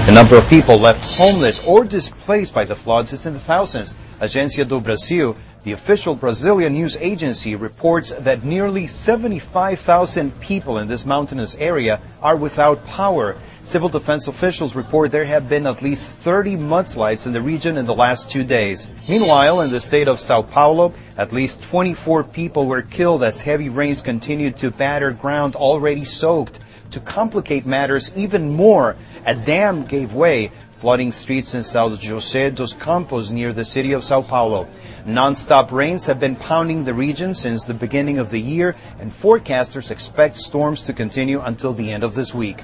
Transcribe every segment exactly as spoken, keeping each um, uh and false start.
The number of people left homeless or displaced by the floods is in the thousands. Agência do Brasil, the official Brazilian news agency, reports that nearly seventy-five thousand people in this mountainous area are without power. Civil defense officials report there have been at least thirty mudslides in the region in the last two days. Meanwhile, in the state of Sao Paulo, at least twenty-four people were killed as heavy rains continued to batter ground already soaked. To complicate matters even more, a dam gave way, flooding streets in São José dos Campos near the city of Sao Paulo. Non-stop rains have been pounding the region since the beginning of the year, and forecasters expect storms to continue until the end of this week.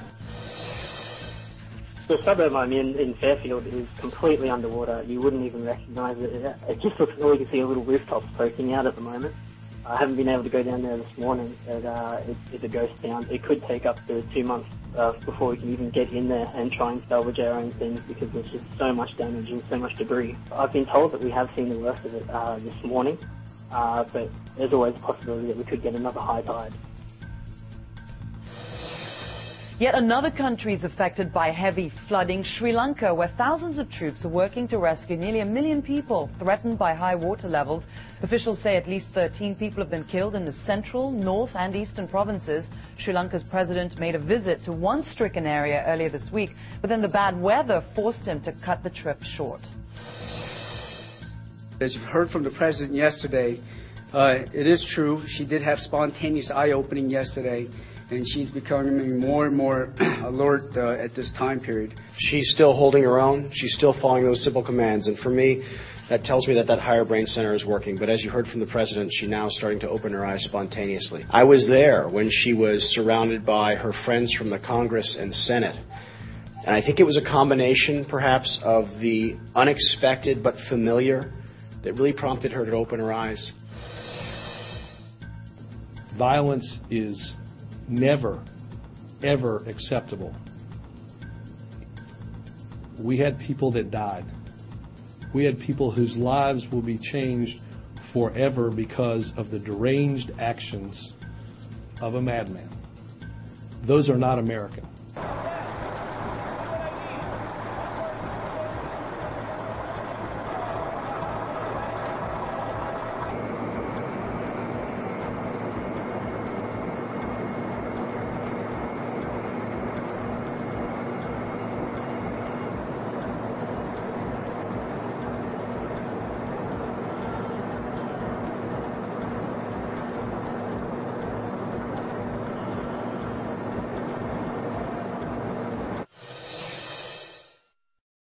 The suburb I'm in, in Fairfield, is completely underwater. You wouldn't even recognise it. It just looks like you can see a little rooftop poking out at the moment. I haven't been able to go down there this morning, but uh, it, it's a ghost town. It could take up to two months uh, before we can even get in there and try and salvage our own things because there's just so much damage and so much debris. I've been told that we have seen the worst of it uh, this morning, uh, but there's always a possibility that we could get another high tide. Yet another country is affected by heavy flooding, Sri Lanka, where thousands of troops are working to rescue nearly a million people threatened by high water levels. Officials say at least thirteen people have been killed in the central, north and eastern provinces. Sri Lanka's president made a visit to one stricken area earlier this week, but then the bad weather forced him to cut the trip short. As you've heard from the president yesterday, uh, it is true, she did have spontaneous eye-opening yesterday, and she's becoming more and more alert uh, at this time period. She's still holding her own. She's still following those simple commands. And for me, that tells me that that higher brain center is working. But as you heard from the president, she's now starting to open her eyes spontaneously. I was there when she was surrounded by her friends from the Congress and Senate. And I think it was a combination, perhaps, of the unexpected but familiar that really prompted her to open her eyes. Violence is never, ever acceptable. We had people that died. We had people whose lives will be changed forever because of the deranged actions of a madman. Those are not American.